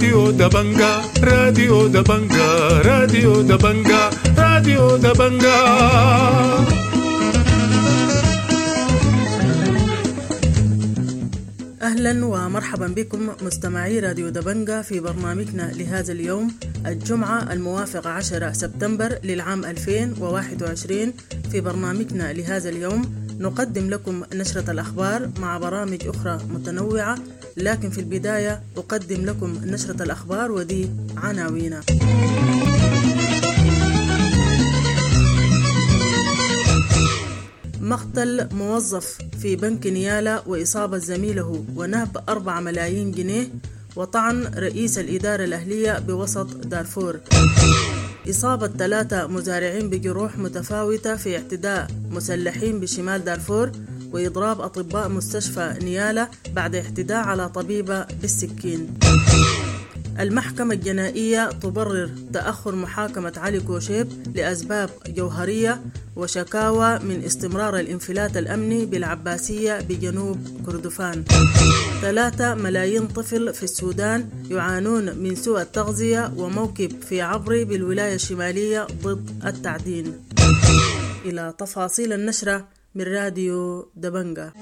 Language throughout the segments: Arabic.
راديو دبنجا راديو دبنجا راديو دبنجا راديو دبنجا. أهلا ومرحبا بكم مستمعي راديو دبنجا في برنامجنا لهذا اليوم الجمعة الموافق 10 سبتمبر للعام 2021. في برنامجنا لهذا اليوم نقدم لكم نشرة الأخبار مع برامج أخرى متنوعة، لكن في البداية أقدم لكم نشرة الأخبار ودي عناوينها. مقتل موظف في بنك نيالا وإصابة زميله ونهب 4 ملايين جنيه، وطعن رئيس الإدارة الأهلية بوسط دارفور. إصابة 3 مزارعين بجروح متفاوتة في اعتداء مسلحين بشمال دارفور، وإضراب أطباء مستشفى نيالا بعد اعتداء على طبيبة بالسكين. المحكمة الجنائية تبرر تأخر محاكمة علي كوشيب لأسباب جوهرية وشكاوى من استمرار الانفلات الأمني بالعباسية بجنوب كردفان. 3 ملايين طفل في السودان يعانون من سوء التغذية وموكب في عبري بالولاية الشمالية ضد التعدين. إلى تفاصيل النشرة من راديو دبنجا.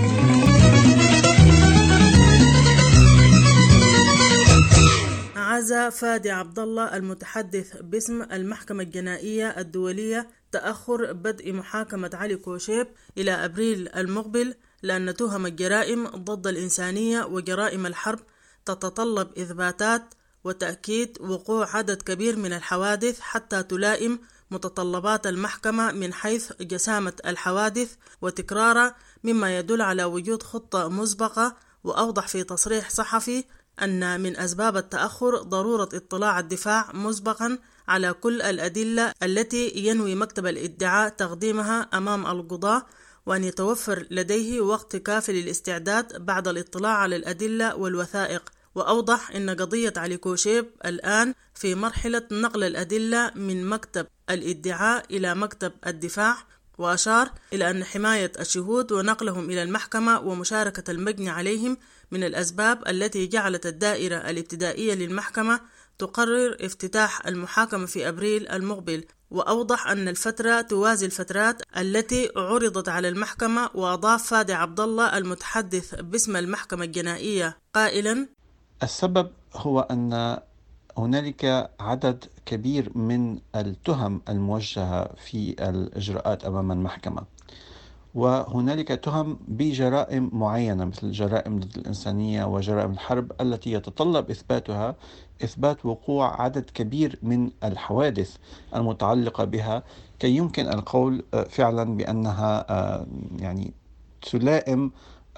عزا فادي عبد الله المتحدث باسم المحكمة الجنائية الدولية تأخر بدء محاكمة علي كوشيب إلى أبريل المقبل، لأن تهم الجرائم ضد الإنسانية وجرائم الحرب تتطلب إثباتات وتأكيد وقوع عدد كبير من الحوادث حتى تلائم متطلبات المحكمة من حيث جسامة الحوادث وتكرارها، مما يدل على وجود خطة مسبقة. وأوضح في تصريح صحفي أن من أسباب التأخر ضرورة اطلاع الدفاع مسبقا على كل الأدلة التي ينوي مكتب الادعاء تقديمها أمام القضاة، وأن يتوفر لديه وقت كافي للاستعداد بعد الاطلاع على الأدلة والوثائق. وأوضح أن قضية علي كوشيب الآن في مرحلة نقل الأدلة من مكتب الادعاء إلى مكتب الدفاع، وأشار إلى أن حماية الشهود ونقلهم إلى المحكمة ومشاركة المجني عليهم من الأسباب التي جعلت الدائرة الابتدائية للمحكمة تقرر افتتاح المحاكمة في أبريل المقبل. وأوضح أن الفترة توازي الفترات التي عرضت على المحكمة. وأضاف فادي عبد الله المتحدث باسم المحكمة الجنائية قائلا: السبب هو أن هنالك عدد كبير من التهم الموجهة في الإجراءات أمام المحكمة، وهنالك تهم بجرائم معينة مثل جرائم ضد الإنسانية وجرائم الحرب التي يتطلب إثبات وقوع عدد كبير من الحوادث المتعلقة بها كي يمكن القول فعلا بأنها يعني تلائم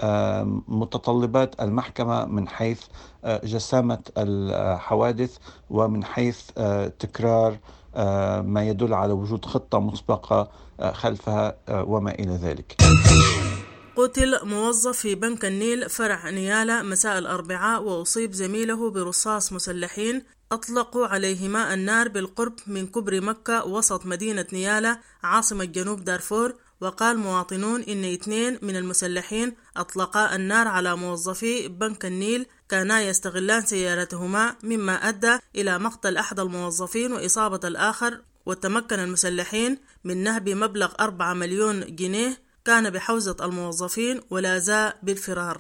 متطلبات المحكمة من حيث جسامة الحوادث ومن حيث تكرار ما يدل على وجود خطة مسبقة خلفها وما إلى ذلك. قتل موظف في بنك النيل فرع نيالا مساء الأربعاء، وأصيب زميله برصاص مسلحين أطلقوا عليهما النار بالقرب من كبر مكة وسط مدينة نيالا عاصمة جنوب دارفور. وقال مواطنون إن 2 من المسلحين أطلقا النار على موظفي بنك النيل كانا يستغلان سيارتهما، مما أدى إلى مقتل أحد الموظفين وإصابة الآخر. وتمكن المسلحين من نهب مبلغ 4 مليون جنيه كان بحوزة الموظفين ولا زال بالفرار.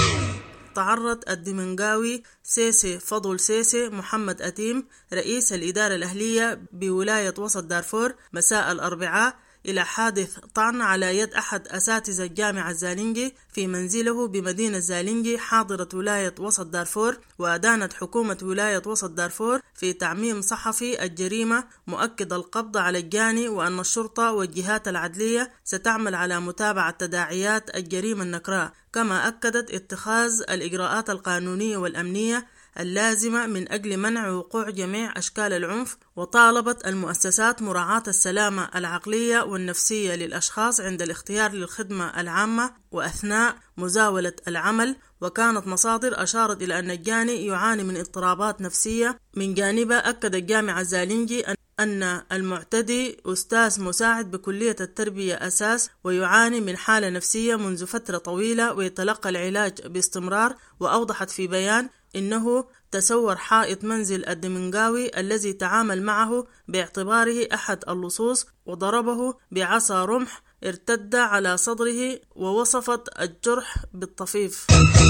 تعرض الدمنقاوي سيسي فضل سيسي محمد أتيم رئيس الإدارة الأهلية بولاية وسط دارفور مساء الأربعاء إلى حادث طعن على يد أحد أساتذة الجامعة الزالنجي في منزله بمدينة زالنجي حاضرة ولاية وسط دارفور. وأدانت حكومة ولاية وسط دارفور في تعميم صحفي الجريمة، مؤكد القبض على الجاني، وأن الشرطة والجهات العدلية ستعمل على متابعة تداعيات الجريمة النكراء، كما أكدت اتخاذ الإجراءات القانونية والأمنية اللازمة من أجل منع وقوع جميع أشكال العنف. وطالبت المؤسسات مراعاة السلامة العقلية والنفسية للأشخاص عند الاختيار للخدمة العامة وأثناء مزاولة العمل. وكانت مصادر أشارت إلى أن الجاني يعاني من اضطرابات نفسية. من جانبه أكد الجامعة الزالنجي أن المعتدي أستاذ مساعد بكلية التربية أساس، ويعاني من حالة نفسية منذ فترة طويلة ويتلقى العلاج باستمرار. وأوضحت في بيان إنه تسور حائط منزل الدمنقاوي الذي تعامل معه باعتباره أحد اللصوص وضربه بعصا رمح ارتد على صدره ووصفت الجرح بالطفيف.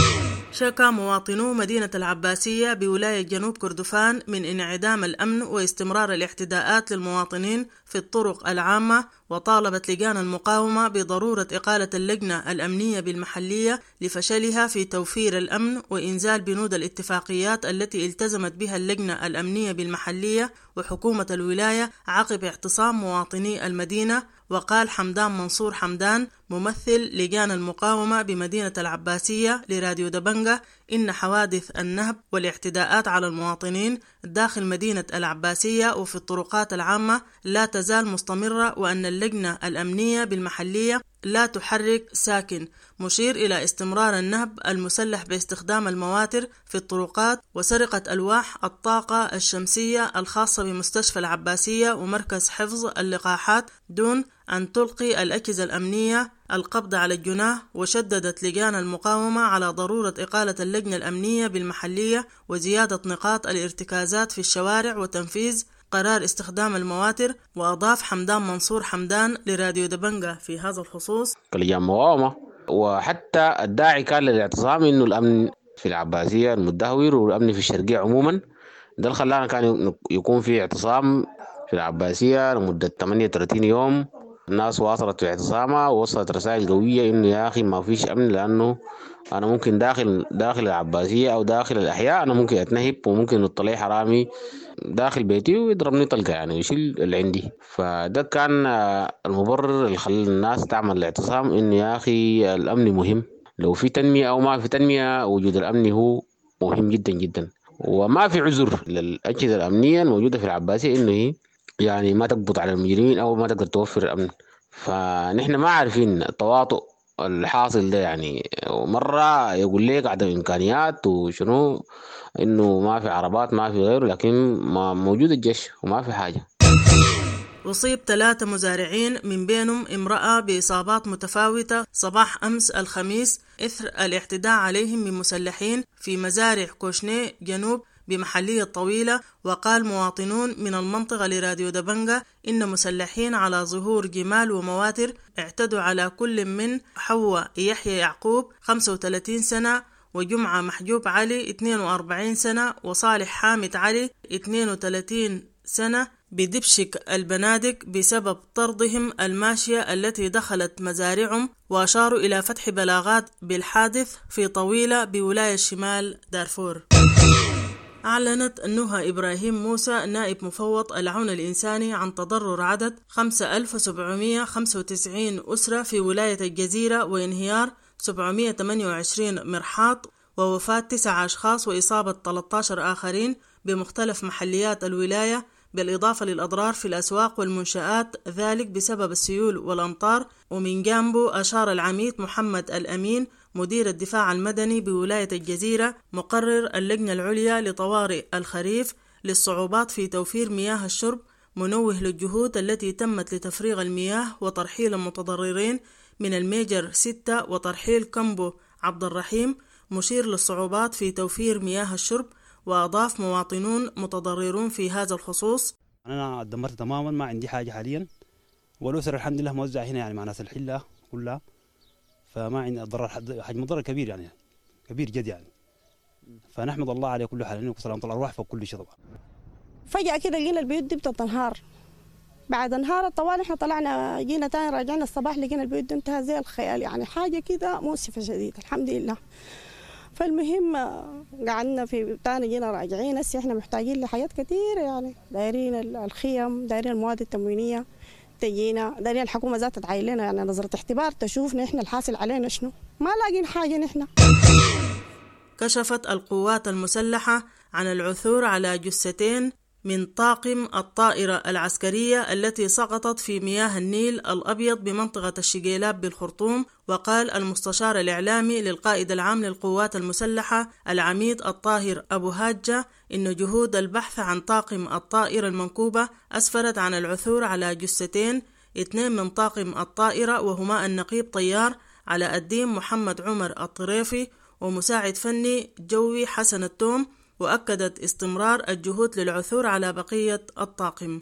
شكى مواطنو مدينة العباسية بولاية جنوب كردفان من انعدام الأمن واستمرار الاعتداءات للمواطنين في الطرق العامة، وطالبت لجان المقاومة بضرورة إقالة اللجنة الأمنية بالمحلية لفشلها في توفير الأمن وإنزال بنود الاتفاقيات التي التزمت بها اللجنة الأمنية بالمحلية وحكومة الولاية عقب اعتصام مواطني المدينة. وقال حمدان منصور حمدان ممثل لجان المقاومة بمدينة العباسية لراديو دبنجة إن حوادث النهب والاعتداءات على المواطنين داخل مدينة العباسية وفي الطرقات العامة لا تزال مستمرة، وأن اللجنة الأمنية بالمحلية لا تحرك ساكن، مشير إلى استمرار النهب المسلح باستخدام المواتر في الطرقات وسرقة ألواح الطاقة الشمسية الخاصة بمستشفى العباسية ومركز حفظ اللقاحات دون أن تلقي الأجهزة الأمنية القبض على الجناه. وشددت لجان المقاومة على ضرورة إقالة اللجنة الأمنية بالمحلية وزيادة نقاط الارتكازات في الشوارع وتنفيذ قرار استخدام المواتر. وأضاف حمدان منصور حمدان لراديو دبنجة في هذا الخصوص: كلجان مقاومة وحتى الداعي كان للاعتصام إنه الأمن في العباسية المدهور والأمن في الشرقية عموما، ده اللي خلانا كان يكون في اعتصام في العباسية لمدة 38 يوم. الناس واصلت في اعتصامها ووصلت رسائل قوية إنه يا أخي ما فيش أمن، لأنه أنا ممكن داخل العباسية أو داخل الأحياء أنا ممكن أتنهب وممكن يطلع حرامي داخل بيتي ويضربني طلقة يعني ويشيل اللي عندي. فده كان المبرر اللي خلى الناس تعمل الاعتصام، إنه يا أخي الأمن مهم، لو في تنمية أو ما في تنمية وجود الأمن هو مهم جدا جدا. وما في عذر للأجهزة الأمنية الموجودة في العباسية إنه هي يعني ما تقبض على المجرمين أو ما تقدر توفر الأمن. فنحن ما عارفين التواطؤ الحاصل ده، يعني مرة يقول لك عدم إمكانيات وشنو إنه ما في عربات ما في غيره، لكن ما موجود الجيش وما في حاجة. أصيب 3 مزارعين من بينهم امرأة بإصابات متفاوتة صباح أمس الخميس إثر الاعتداء عليهم من مسلحين في مزارع كوشني جنوب بمحلية طويلة. وقال مواطنون من المنطقة لراديو دبنجة إن مسلحين على ظهور جمال ومواتر اعتدوا على كل من حواء يحيى يعقوب 35 سنة وجمعة محجوب علي 42 سنة وصالح حامد علي 32 سنة بدبشك البنادق بسبب طردهم الماشية التي دخلت مزارعهم. وأشاروا إلى فتح بلاغات بالحادث في طويلة بولاية شمال دارفور. أعلنت نهى إبراهيم موسى نائب مفوض العون الإنساني عن تضرر عدد 5795 أسرة في ولاية الجزيرة وانهيار 728 مرحاض ووفاة 9 أشخاص وإصابة 13 آخرين بمختلف محليات الولاية، بالإضافة للأضرار في الأسواق والمنشآت، ذلك بسبب السيول والأمطار. ومن جانبه أشار العميد محمد الأمين مدير الدفاع المدني بولاية الجزيرة مقرر اللجنة العليا لطوارئ الخريف للصعوبات في توفير مياه الشرب، منوه للجهود التي تمت لتفريغ المياه وترحيل المتضررين من الميجر 6 وترحيل كمبو عبد الرحيم، مشير للصعوبات في توفير مياه الشرب. وأضاف مواطنون متضررون في هذا الخصوص: أنا دمرت تماما، ما عندي حاجة حاليا، والأسر الحمد لله موزع هنا يعني مع ناس الحلة كلها، فما عندي ضرر حجم ضرر كبير يعني كبير جد يعني. فنحمد الله على كل حال، إنه سلامة الأرواح فوق كل شيء طبعا. فجأة كده لقينا البيوت دي بتنهار، بعد انهار الطوال احنا طلعنا جينا تاني راجعنا الصباح لقينا البيوت دي انتهى زي الخيال، يعني حاجة كده مؤسفة شديد الحمد لله. فالمهم قعدنا في تاني جينا راجعين، هسه احنا محتاجين لحياة كثيرة، يعني دايرين الخيم، دايرين المواد التموينية تجينا، دايرين الحكومة ذاتها تعين لنا يعني نظرة احتبار تشوفنا احنا الحاصل علينا شنو، ما لاقين حاجة نحن. كشفت القوات المسلحة عن العثور على جثتين من طاقم الطائرة العسكرية التي سقطت في مياه النيل الأبيض بمنطقة الشقيلاب بالخرطوم. وقال المستشار الإعلامي للقائد العام للقوات المسلحة العميد الطاهر أبو هاجة إن جهود البحث عن طاقم الطائرة المنكوبة أسفرت عن العثور على جثتين، 2 من طاقم الطائرة وهما النقيب طيار على الدين محمد عمر الطريفي ومساعد فني جوي حسن التوم، وأكدت استمرار الجهود للعثور على بقية الطاقم.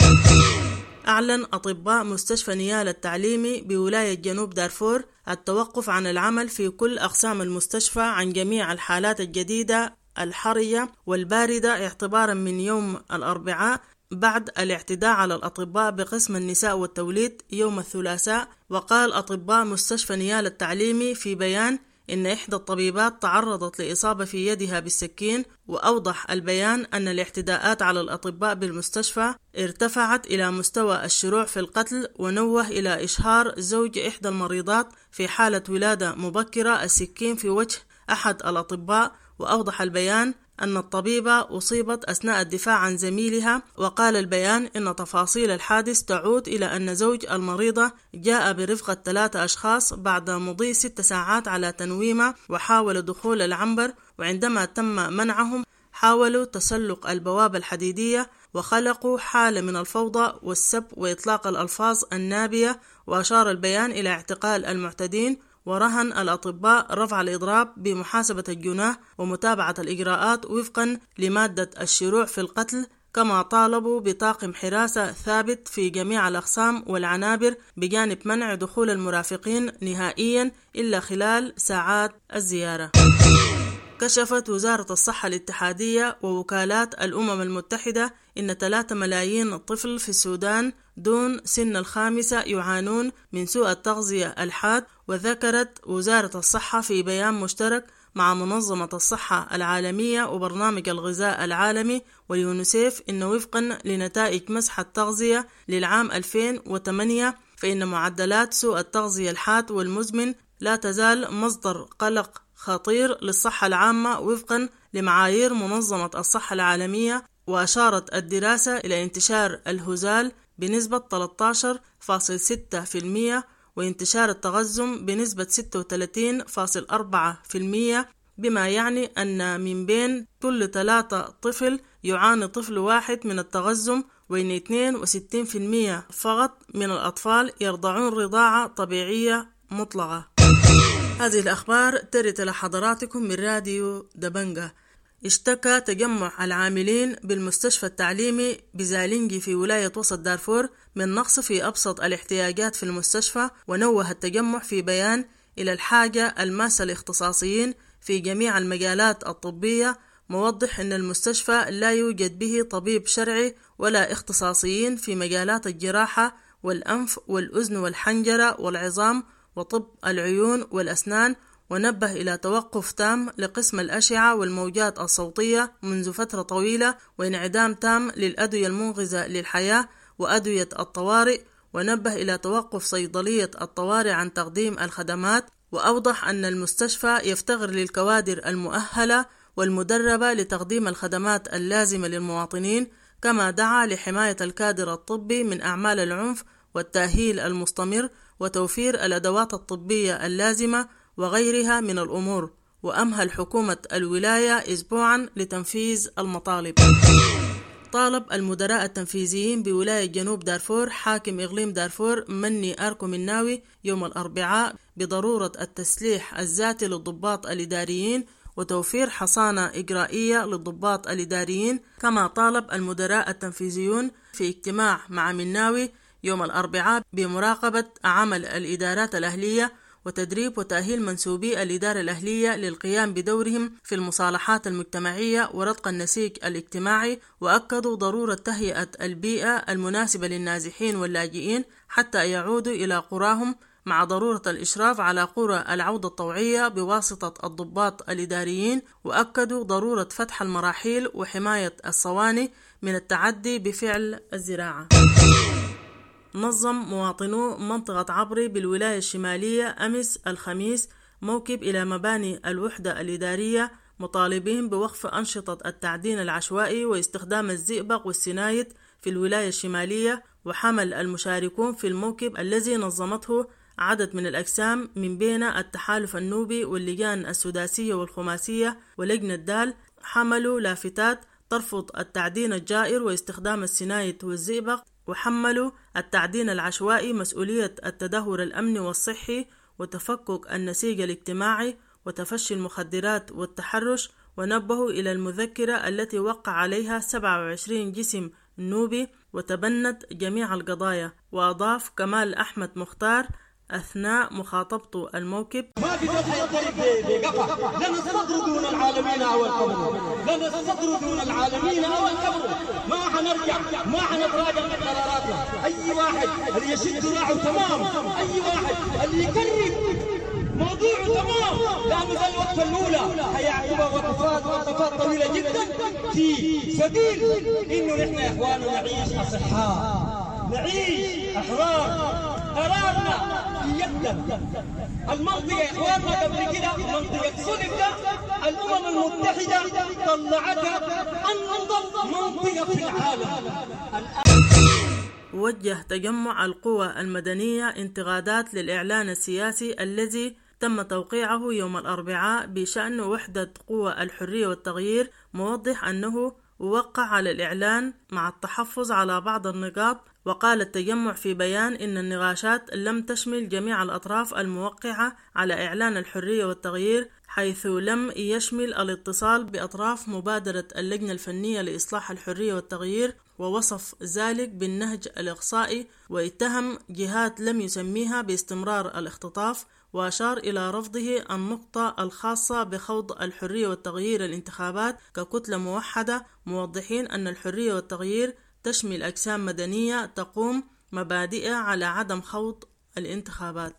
أعلن أطباء مستشفى نيالا التعليمي بولاية جنوب دارفور التوقف عن العمل في كل أقسام المستشفى عن جميع الحالات الجديدة الحرجة والباردة اعتبارا من يوم الأربعاء بعد الاعتداء على الأطباء بقسم النساء والتوليد يوم الثلاثاء. وقال أطباء مستشفى نيالا التعليمي في بيان إن إحدى الطبيبات تعرضت لإصابة في يدها بالسكين، وأوضح البيان أن الاعتداءات على الأطباء بالمستشفى ارتفعت إلى مستوى الشروع في القتل، ونوه إلى إشهار زوج إحدى المريضات في حالة ولادة مبكرة السكين في وجه أحد الأطباء. وأوضح البيان أن الطبيبة أصيبت أثناء الدفاع عن زميلها. وقال البيان إن تفاصيل الحادث تعود إلى أن زوج المريضة جاء برفقة 3 أشخاص بعد مضي 6 ساعات على تنويمة، وحاول دخول العنبر، وعندما تم منعهم حاولوا تسلق البوابة الحديدية وخلقوا حالة من الفوضى والسب وإطلاق الألفاظ النابية. وأشار البيان إلى اعتقال المعتدين ورهن الأطباء رفع الإضراب بمحاسبة الجناه ومتابعة الإجراءات وفقا لمادة الشروع في القتل. كما طالبوا بطاقم حراسة ثابت في جميع الأقسام والعنابر بجانب منع دخول المرافقين نهائيا إلا خلال ساعات الزيارة. كشفت وزارة الصحة الاتحادية ووكالات الأمم المتحدة إن 3 ملايين طفل في السودان دون سن 5 يعانون من سوء التغذية الحاد. وذكرت وزارة الصحة في بيان مشترك مع منظمة الصحة العالمية وبرنامج الغذاء العالمي واليونيسيف إن وفقا لنتائج مسح التغذية للعام 2008 فإن معدلات سوء التغذية الحاد والمزمن لا تزال مصدر قلق خطير للصحة العامة وفقا لمعايير منظمة الصحة العالمية. وأشارت الدراسة إلى انتشار الهزال بنسبة 13.6% وانتشار التغزم بنسبة 36.4%، بما يعني أن من بين كل 3 طفل يعاني طفل واحد من التغزم، وإن 62% فقط من الأطفال يرضعون رضاعة طبيعية مطلقة. هذه الأخبار ترد لحضراتكم من راديو دبنجة. اشتكى تجمع العاملين بالمستشفى التعليمي بزالينجي في ولاية وسط دارفور من نقص في أبسط الاحتياجات في المستشفى. ونوه التجمع في بيان إلى الحاجة الماسة لاختصاصيين في جميع المجالات الطبية، موضح أن المستشفى لا يوجد به طبيب شرعي ولا اختصاصيين في مجالات الجراحة والأنف والأذن والحنجرة والعظام وطب العيون والأسنان. ونبه إلى توقف تام لقسم الأشعة والموجات الصوتية منذ فترة طويلة، وانعدام تام للأدوية المنقذة للحياة وأدوية الطوارئ. ونبه إلى توقف صيدلية الطوارئ عن تقديم الخدمات. وأوضح أن المستشفى يفتقر للكوادر المؤهلة والمدربة لتقديم الخدمات اللازمة للمواطنين، كما دعا لحماية الكادر الطبي من أعمال العنف والتأهيل المستمر وتوفير الأدوات الطبية اللازمة وغيرها من الأمور. وأمهل حكومة الولاية أسبوعا لتنفيذ المطالب. طالب المدراء التنفيذيين بولاية جنوب دارفور حاكم إقليم دارفور مني أركو مناوي يوم الأربعاء بضرورة التسليح الذاتي للضباط الإداريين وتوفير حصانة إجرائية للضباط الإداريين. كما طالب المدراء التنفيذيون في اجتماع مع مناوي يوم الأربعاء بمراقبة عمل الإدارات الأهلية وتدريب وتأهيل منسوبي الإدارة الأهلية للقيام بدورهم في المصالحات المجتمعية ورتق النسيج الاجتماعي. وأكدوا ضرورة تهيئة البيئة المناسبة للنازحين واللاجئين حتى يعودوا إلى قراهم، مع ضرورة الإشراف على قرى العودة الطوعية بواسطة الضباط الإداريين. وأكدوا ضرورة فتح المراحيل وحماية الصواني من التعدي بفعل الزراعة. نظم مواطنو منطقة عبري بالولاية الشمالية أمس الخميس موكب إلى مباني الوحدة الإدارية مطالبين بوقف أنشطة التعدين العشوائي واستخدام الزئبق والسنايد في الولاية الشمالية. وحمل المشاركون في الموكب الذي نظمته عدد من الأجسام من بين التحالف النوبي واللجان السداسية والخماسية ولجنة دال، حملوا لافتات ترفض التعدين الجائر واستخدام السنايد والزئبق، وحملوا التعدين العشوائي مسؤولية التدهور الأمني والصحي وتفكك النسيج الاجتماعي وتفشي المخدرات والتحرش، ونبهوا إلى المذكرة التي وقع عليها 27 جسم نوبي وتبنت جميع القضايا. وأضاف كمال أحمد مختار أثناء مخاطبته الموكب: ما في زول حيضرب بقفا، لن نستطر دون العالمين أو القبر، لن نستطر دون العالمين أو القبر، ما حنرجع، ما حنتراجع من قراراتنا. أي واحد اللي يشد ذراعه تمام، أي واحد اللي يكرر موضوعه تمام، لأنه ذا الوقفة الأولى هيعقبها وقفات طويلة جدا في سبيل إنه نحن يا إخواننا نعيش أصحاء، نعيش أحرار، قرارنا في يدنا. المنطقة يا إخواننا قبل كده منطقة سلفة الأمم المتحدة طلعتها أنظف منطقة في العالم. وجه تجمع القوى المدنية انتقادات للإعلان السياسي الذي تم توقيعه يوم الأربعاء بشأن وحدة قوى الحرية والتغيير، موضح أنه وقع على الإعلان مع التحفظ على بعض النقاط. وقال التجمع في بيان إن النقاشات لم تشمل جميع الأطراف الموقعة على إعلان الحرية والتغيير، حيث لم يشمل الاتصال بأطراف مبادرة اللجنة الفنية لإصلاح الحرية والتغيير، ووصف ذلك بالنهج الإقصائي، واتهم جهات لم يسميها باستمرار الاختطاف، وأشار إلى رفضه النقطة الخاصة بخوض الحرية والتغيير الانتخابات ككتلة موحدة، موضحين أن الحرية والتغيير تشمل أجسام مدنية تقوم مبادئها على عدم خوض الانتخابات.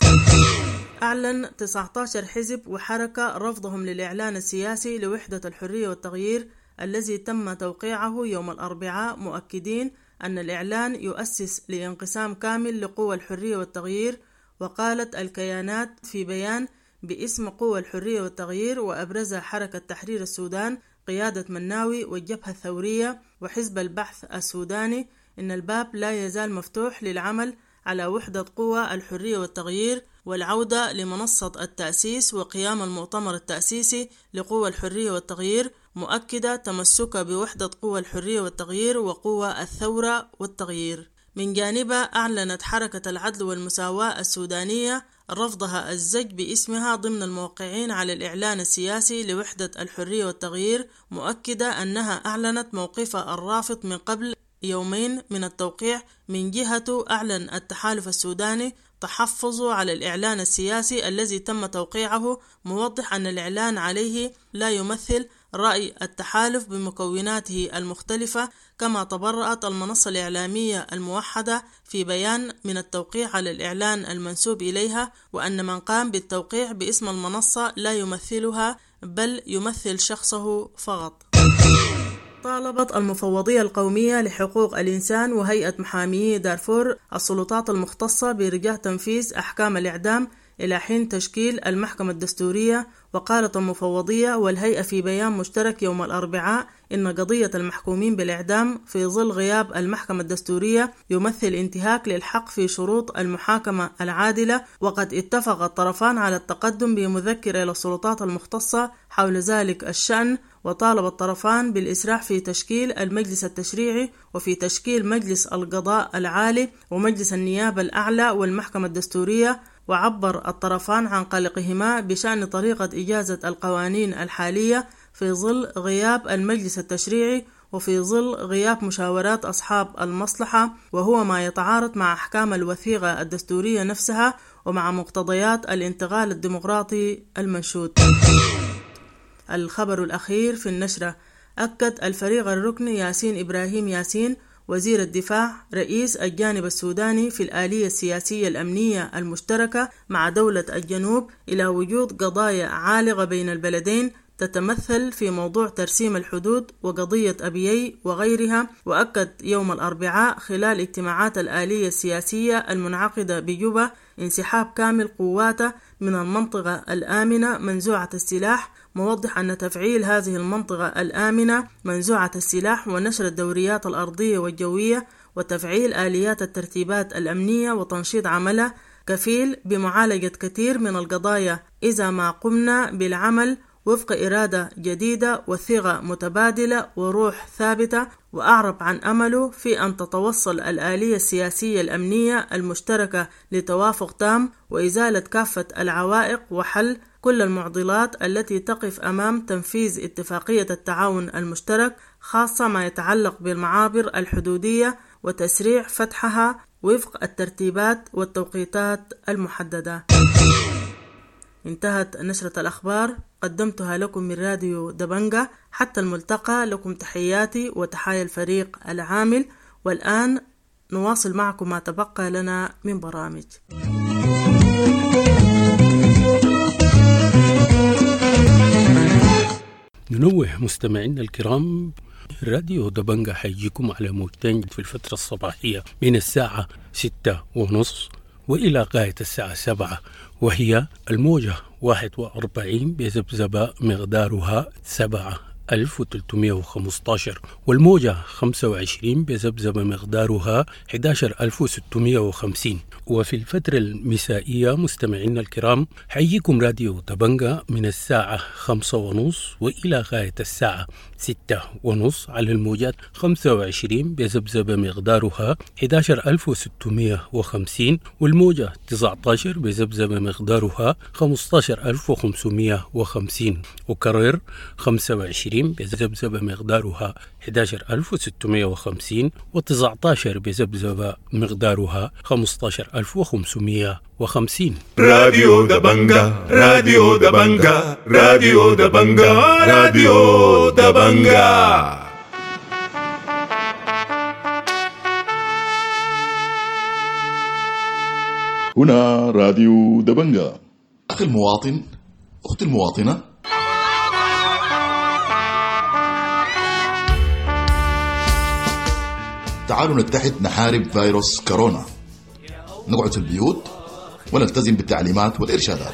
أعلن 19 حزب وحركة رفضهم للإعلان السياسي لوحدة الحرية والتغيير الذي تم توقيعه يوم الأربعاء، مؤكدين أن الإعلان يؤسس لانقسام كامل لقوى الحرية والتغيير. وقالت الكيانات في بيان باسم قوى الحرية والتغيير، وأبرزها حركة تحرير السودان قيادة مناوي والجبهة الثورية وحزب البعث السوداني، إن الباب لا يزال مفتوح للعمل على وحدة قوى الحرية والتغيير والعودة لمنصة التأسيس وقيام المؤتمر التأسيسي لقوى الحرية والتغيير، مؤكدة تمسكها بوحدة قوى الحرية والتغيير وقوى الثورة والتغيير. من جانبها أعلنت حركة العدل والمساواة السودانية رفضها الزج باسمها ضمن الموقعين على الإعلان السياسي لوحدة الحرية والتغيير، مؤكدة أنها أعلنت موقفها الرافض من قبل يومين من التوقيع. من جهته أعلن التحالف السوداني تحفظه على الإعلان السياسي الذي تم توقيعه، موضح أن الإعلان عليه لا يمثل رأي التحالف بمكوناته المختلفة. كما تبرأت المنصة الإعلامية الموحدة في بيان من التوقيع على الإعلان المنسوب إليها، وأن من قام بالتوقيع باسم المنصة لا يمثلها بل يمثل شخصه فقط. طالبت المفوضية القومية لحقوق الإنسان وهيئة محامي دارفور السلطات المختصة برجاء تنفيذ أحكام الإعدام إلى حين تشكيل المحكمة الدستورية. وقالت المفوضية والهيئة في بيان مشترك يوم الأربعاء إن قضية المحكومين بالإعدام في ظل غياب المحكمة الدستورية يمثل انتهاك للحق في شروط المحاكمة العادلة، وقد اتفق الطرفان على التقدم بمذكرة إلى السلطات المختصة حول ذلك الشأن. وطالب الطرفان بالإسراع في تشكيل المجلس التشريعي وفي تشكيل مجلس القضاء العالي ومجلس النيابة الأعلى والمحكمة الدستورية. وعبر الطرفان عن قلقهما بشأن طريقة إجازة القوانين الحالية في ظل غياب المجلس التشريعي وفي ظل غياب مشاورات أصحاب المصلحة، وهو ما يتعارض مع أحكام الوثيقة الدستورية نفسها ومع مقتضيات الانتقال الديمقراطي المنشود. الخبر الأخير في النشرة: أكد الفريق الركني ياسين إبراهيم ياسين وزير الدفاع رئيس الجانب السوداني في الآلية السياسية الأمنية المشتركة مع دولة الجنوب إلى وجود قضايا عالقة بين البلدين تتمثل في موضوع ترسيم الحدود وقضية أبيي وغيرها. وأكد يوم الأربعاء خلال اجتماعات الآلية السياسية المنعقدة بجوبا انسحاب كامل قواته من المنطقة الآمنة منزوعة السلاح، موضح أن تفعيل هذه المنطقة الآمنة منزوعة السلاح ونشر الدوريات الأرضية والجوية وتفعيل آليات الترتيبات الأمنية وتنشيط عملها كفيل بمعالجة كثير من القضايا إذا ما قمنا بالعمل وفق إرادة جديدة وثقة متبادلة وروح ثابتة. وأعرب عن أمله في أن تتوصل الآلية السياسية الأمنية المشتركة لتوافق تام وإزالة كافة العوائق وحل كل المعضلات التي تقف أمام تنفيذ اتفاقية التعاون المشترك، خاصة ما يتعلق بالمعابر الحدودية وتسريع فتحها وفق الترتيبات والتوقيتات المحددة. انتهت نشرة الأخبار، قدمتها لكم من راديو دبنجة. حتى الملتقى، لكم تحياتي وتحايا الفريق العامل. والآن نواصل معكم ما تبقى لنا من برامج. ننوه مستمعينا الكرام، راديو دبنجة حيجيكم على موجتين في الفترة الصباحية من الساعة 6:30 وإلى غاية الساعة 7، وهي الموجة 41 بذبذبة مقدارها 7315، والموجة 25 بذبذبة مقدارها 11650. وفي الفترة المسائية مستمعينا الكرام حييكم راديو دبنجة من الساعة 5:30 وإلى غاية الساعة 6:30 على الموجات 25 بذبذبة مقدارها 11650، والموجة 19 بذبذبة مقدارها 15550، وكرر 25 بذبذبة مقدارها 11650 و19 بذبذبة مقدارها 15550. راديو دبنجة، راديو دبنجة، راديو دبنجة، راديو دبنجة. هنا راديو دبنجة. أخي المواطن، أختي المواطنة، تعالوا نتحد نحارب فيروس كورونا، نقعد في البيوت ونلتزم بالتعليمات والإرشادات.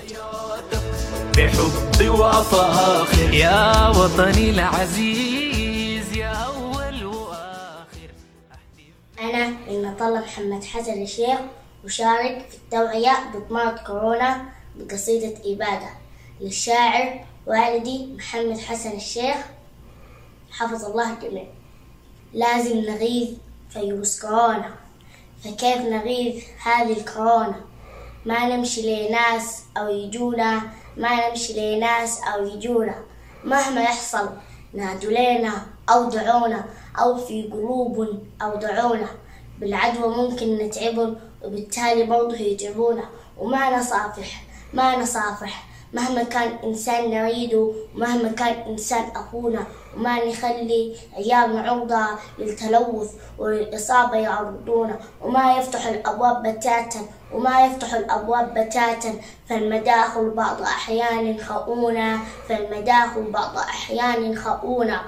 بحب وفاخر يا وطني العزيز يا أول وآخر. أنا المطلب محمد حسن الشيخ، أشارك في التوعية ضد مرض كورونا بقصيدة إبادة للشاعر والدي محمد حسن الشيخ حفظ الله الجميع. لازم نغيظ فيروس كورونا، فكيف نغيظ هذه الكورونا؟ ما نمشي لناس أو يجونا، ما نمشي لناس أو يجونا، مهما يحصل نادوا لنا أو دعونا، أو في قلوب أو دعونا. بالعدوى ممكن نتعبهم وبالتالي برضه يتعبونا، وما نصافح ما نصافح مهما كان إنسان نريده، ومهما كان إنسان أخونا، وما نخلي عيالنا عرضة للتلوث وللإصابة يعرضونا، وما يفتح الأبواب بتاتا، وما يفتح الأبواب بتاتا. فالمداخل بعض أحيان خؤونة، فالمداخل بعض أحيان خؤونة.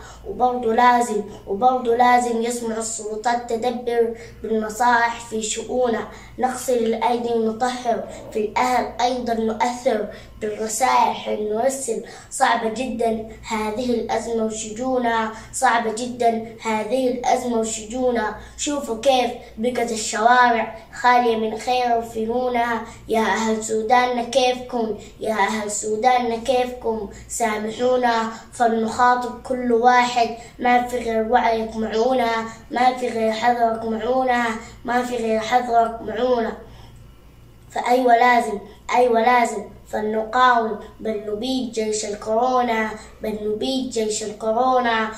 وبرضو لازم يسمع السلطات تدبر بالنصائح في شؤونة. نغسل الأيدي ونطهر، في الأهل أيضا نؤثر بالرسائح نرسل. صعبة جدا هذه الأزمة وشجونة، صعبة جدا هذه الأزمة وشجونة. شوفوا كيف بقت الشوارع خالية من خير وفنونة. يا أهل سودان كيفكم، يا أهل سودان كيفكم؟ سامحونا فلنخاطب كل واحد، ما في غير وعيك معونا، ما في غير حذرك معونا، ما في غير حذرك معونا. فأيوة لازم فلنقاوم، بل نبيد جيش الكورونا، بل نبيد جيش الكورونا.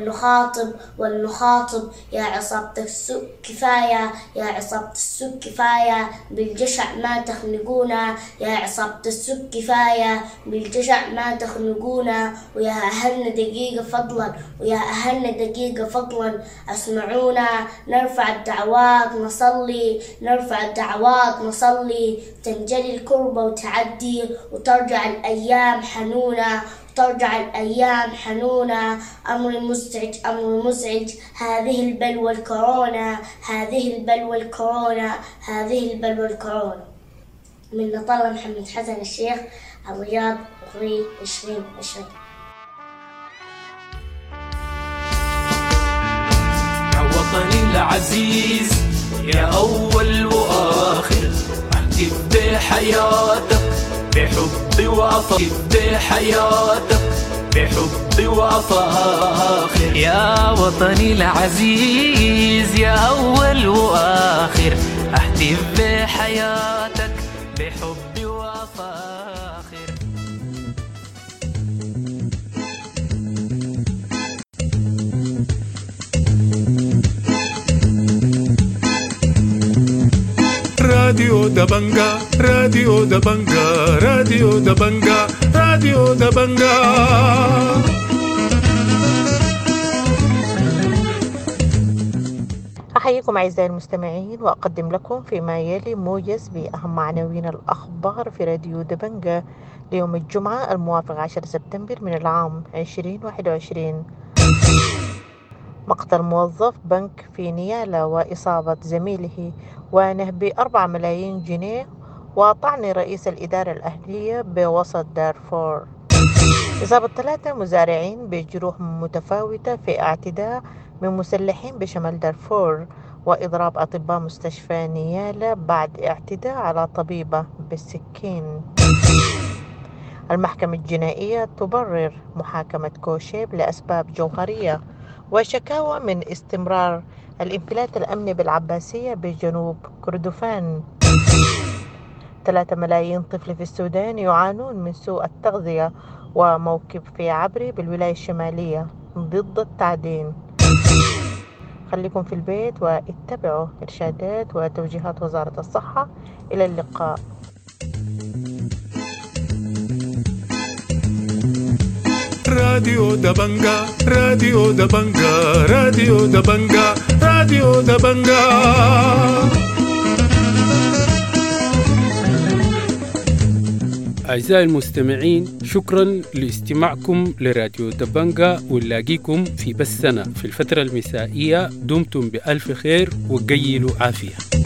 ولنخاطب يا عصابة السوء كفاية، يا عصابة السوء كفاية، بالجشع ما تخنقونا، يا عصابة السوء كفاية، بالجشع ما تخنقونا. ويا أهلنا دقيقة فضلا، ويا أهلنا دقيقة فضلا، اسمعونا نرفع الدعوات نصلي، نرفع الدعوات نصلي. تنجلي الكربة وتعدي، وترجع الأيام حنونة، ترجع الأيام حنونة. أمر مزعج أمر مزعج هذه البلوى الكورونا، هذه البلوى الكورونا، هذه البلوى الكورونا. من نطلع محمد حسن الشيخ، الرياض، أغري 2020. يا وطني العزيز يا أول وآخر، احتف بحياتك بحب وفاخر، بحياتك بحب وفاخر. يا وطني العزيز يا أول وآخر، احتف بحياتك بحب وفاخر. راديو دبنجا راديو دبنجا راديو دبنجا راديو دبنجا. أحييكم أعزائي المستمعين وأقدم لكم فيما يلي موجز بأهم عناوين الأخبار في راديو دبنجا ليوم الجمعة الموافق 10 سبتمبر من العام 2021. مقتل موظف بنك في نيالا وإصابة زميله ونهب 4 ملايين جنيه وطعن رئيس الإدارة الأهلية بوسط دارفور. إصابة 3 مزارعين بجروح متفاوتة في اعتداء من مسلحين بشمال دارفور وإضراب أطباء مستشفى نيالا بعد اعتداء على طبيبة بالسكين. المحكمة الجنائية تبرر محاكمة كوشيب لأسباب جوهرية وشكاوى من استمرار الانفلات الأمني بالعباسية بجنوب كردفان. 3 ملايين طفل في السودان يعانون من سوء التغذية وموكب في عبري بالولاية الشمالية ضد التعدين. خليكم في البيت واتبعوا إرشادات وتوجيهات وزارة الصحة. إلى اللقاء. راديو دبنجا راديو دبنجا راديو دبنجا راديو دبنجا. أعزائي المستمعين، شكرا لاستماعكم لراديو دبنجا، ونلاقيكم في بثنا في الفترة المسائية. دمتم بألف خير وقيلوا عافية.